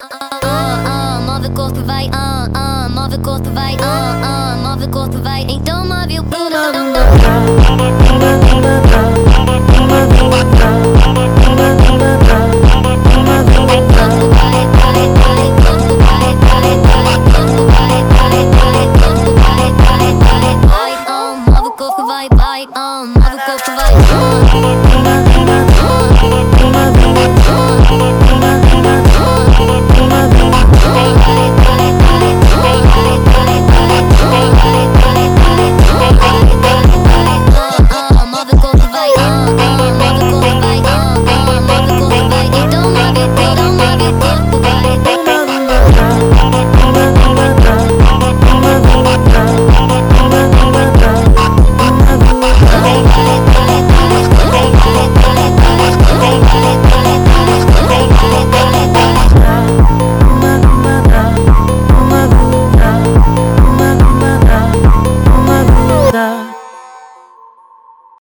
Move o corpo, vai, move o corpo, vai, move o corpo, vai, então move o corpo. Vai, vai, move o corpo, vai, então move o corpo, vai.